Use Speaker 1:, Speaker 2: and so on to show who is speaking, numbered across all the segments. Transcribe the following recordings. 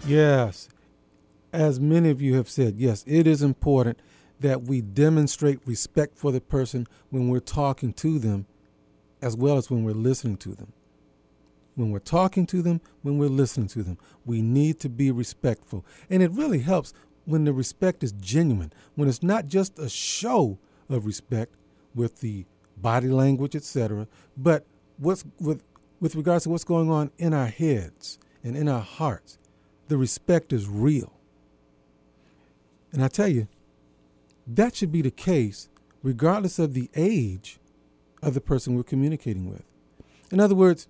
Speaker 1: Yes, as many of you have said, yes, it is important that we demonstrate respect for the person when we're talking to them as well as when we're listening to them. When we're talking to them, when we're listening to them, we need to be respectful. And it really helps when the respect is genuine, when it's not just a show of respect with the body language, etc., but with regards to what's going on in our heads and in our hearts, the respect is real. And I tell you, that should be the case regardless of the age of the person we're communicating with. In other words,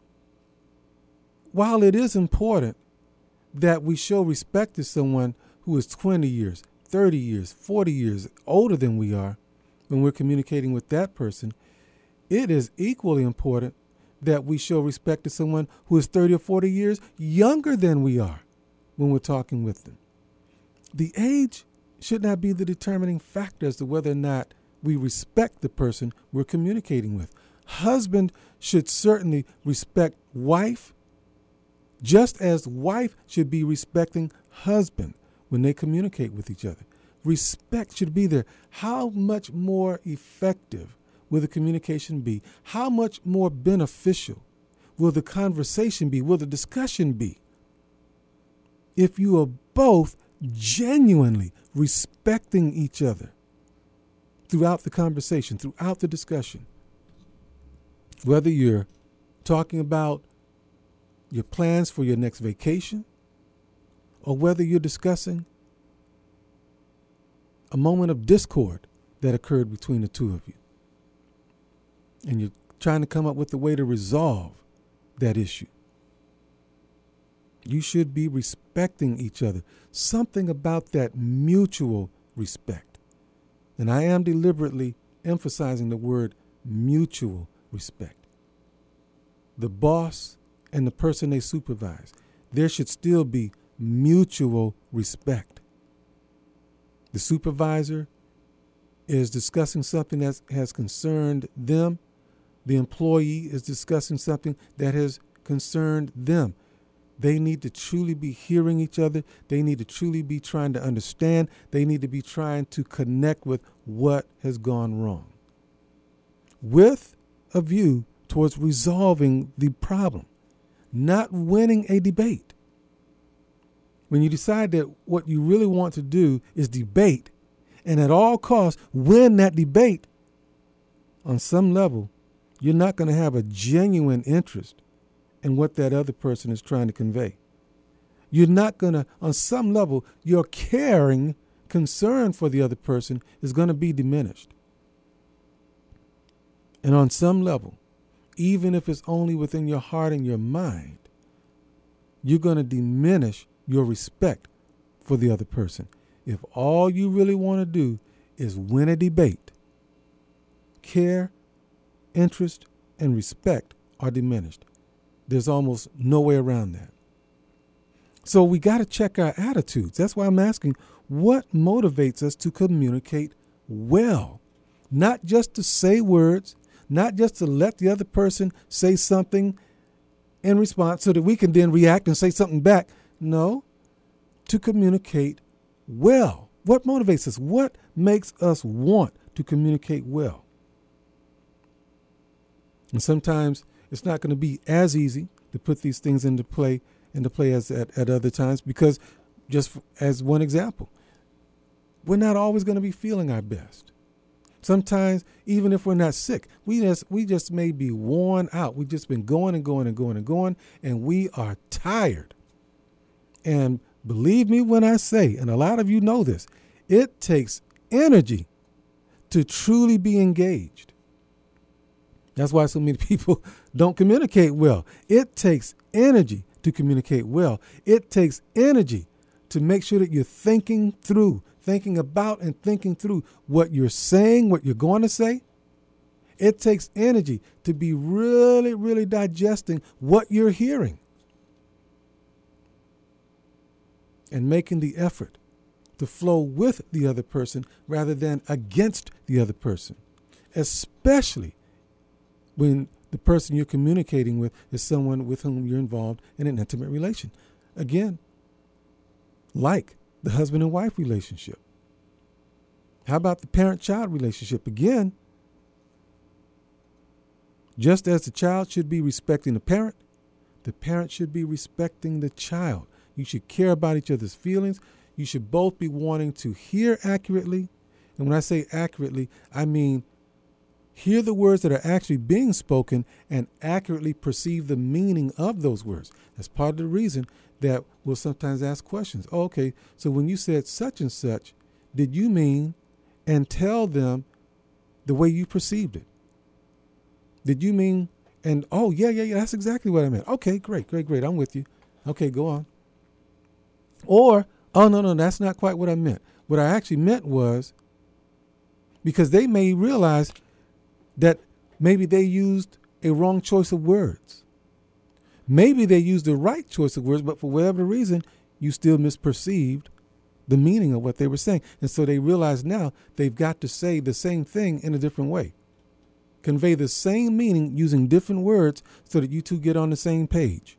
Speaker 1: while it is important that we show respect to someone who is 20 years, 30 years, 40 years older than we are when we're communicating with that person, it is equally important that we show respect to someone who is 30 or 40 years younger than we are when we're talking with them. The age should not be the determining factor as to whether or not we respect the person we're communicating with. Husband should certainly respect wife, just as wife should be respecting husband when they communicate with each other. Respect should be there. How much more effective will the communication be? How much more beneficial will the conversation be? Will the discussion be? If you are both genuinely respecting each other throughout the conversation, throughout the discussion, whether you're talking about your plans for your next vacation, or whether you're discussing a moment of discord that occurred between the two of you, and you're trying to come up with a way to resolve that issue. You should be respecting each other. Something about that mutual respect. And I am deliberately emphasizing the word mutual respect. The boss and the person they supervise, there should still be mutual respect. The supervisor is discussing something that has concerned them. The employee is discussing something that has concerned them. They need to truly be hearing each other. They need to truly be trying to understand. They need to be trying to connect with what has gone wrong, with a view towards resolving the problem, not winning a debate. When you decide that what you really want to do is debate and at all costs win that debate, on some level, you're not going to have a genuine interest in what that other person is trying to convey. You're not going to, on some level, your caring concern for the other person is going to be diminished. And on some level, even if it's only within your heart and your mind, you're going to diminish your respect for the other person. If all you really want to do is win a debate, care, interest, and respect are diminished. There's almost no way around that. So we got to check our attitudes. That's why I'm asking, what motivates us to communicate well? Not just to say words, not just to let the other person say something in response so that we can then react and say something back. No, to communicate well. What motivates us? What makes us want to communicate well? And sometimes it's not going to be as easy to put these things into play as at other times, because just as one example, we're not always going to be feeling our best. Sometimes, even if we're not sick, we just may be worn out. We've just been going and going and going and going, and we are tired. And believe me when I say, and a lot of you know this, it takes energy to truly be engaged. That's why so many people don't communicate well. It takes energy to communicate well. It takes energy to make sure that you're thinking about and thinking through what you're saying, what you're going to say. It takes energy to be really, really digesting what you're hearing and making the effort to flow with the other person rather than against the other person, especially when the person you're communicating with is someone with whom you're involved in an intimate relation. Again, like the husband and wife relationship? How about the parent-child relationship? Again, just as the child should be respecting the parent should be respecting the child. You should care about each other's feelings. You should both be wanting to hear accurately. And when I say accurately, I mean hear the words that are actually being spoken and accurately perceive the meaning of those words. That's part of the reason that we'll sometimes ask questions. Oh, okay, so when you said such and such, did you mean, and tell them the way you perceived it? Did you mean, and oh, yeah, that's exactly what I meant. Okay, great. I'm with you. Okay, go on. Or, oh, no, that's not quite what I meant. What I actually meant was, because they may realize that maybe they used a wrong choice of words. Maybe they used the right choice of words, but for whatever reason, you still misperceived the meaning of what they were saying. And so they realize now they've got to say the same thing in a different way. Convey the same meaning using different words so that you two get on the same page.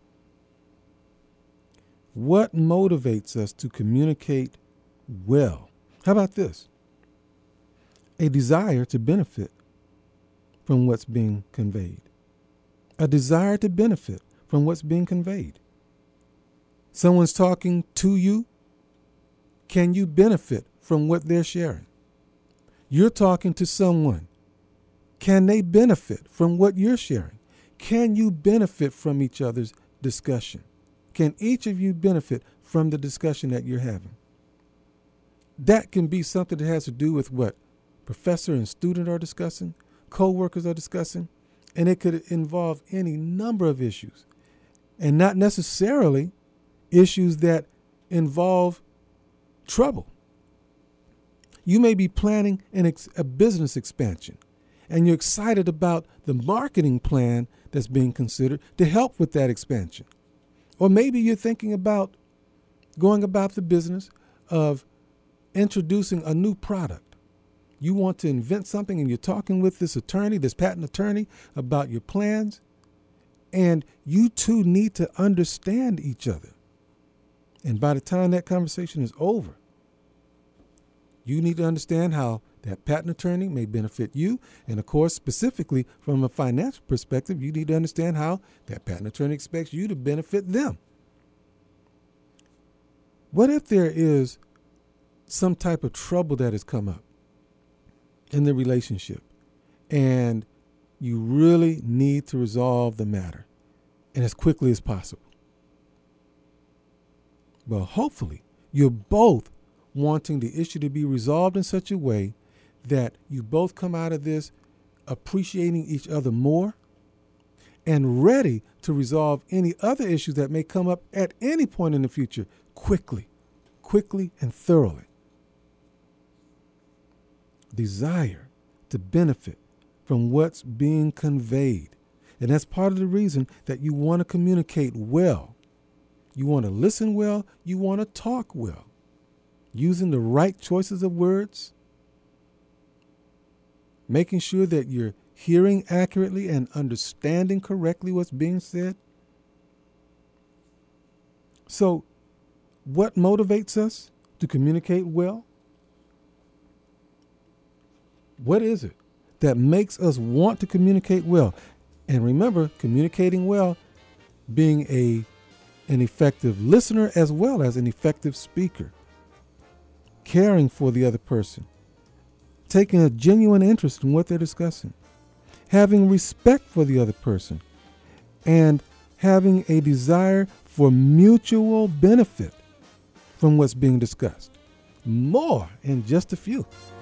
Speaker 1: What motivates us to communicate well? How about this? A desire to benefit from what's being conveyed. A desire to benefit from what's being conveyed. Someone's talking to you. Can you benefit from what they're sharing? You're talking to someone. Can they benefit from what you're sharing? Can you benefit from each other's discussion? Can each of you benefit from the discussion that you're having? That can be something that has to do with what professor and student are discussing, co-workers are discussing, and it could involve any number of issues, and not necessarily issues that involve trouble. You may be planning a business expansion, and you're excited about the marketing plan that's being considered to help with that expansion. Or maybe you're thinking about going about the business of introducing a new product. You want to invent something, and you're talking with this attorney, this patent attorney, about your plans, and you two need to understand each other. And by the time that conversation is over, you need to understand how that patent attorney may benefit you. And of course, specifically from a financial perspective, you need to understand how that patent attorney expects you to benefit them. What if there is some type of trouble that has come up in the relationship and you really need to resolve the matter, and as quickly as possible? Well, hopefully you're both wanting the issue to be resolved in such a way that you both come out of this appreciating each other more and ready to resolve any other issues that may come up at any point in the future quickly and thoroughly. Desire to benefit from what's being conveyed. And that's part of the reason that you want to communicate well. You want to listen well. You want to talk well. Using the right choices of words. Making sure that you're hearing accurately and understanding correctly what's being said. So, what motivates us to communicate well? What is it that makes us want to communicate well? And remember, communicating well, being an effective listener as well as an effective speaker. Caring for the other person. Taking a genuine interest in what they're discussing. Having respect for the other person. And having a desire for mutual benefit from what's being discussed. More in just a few.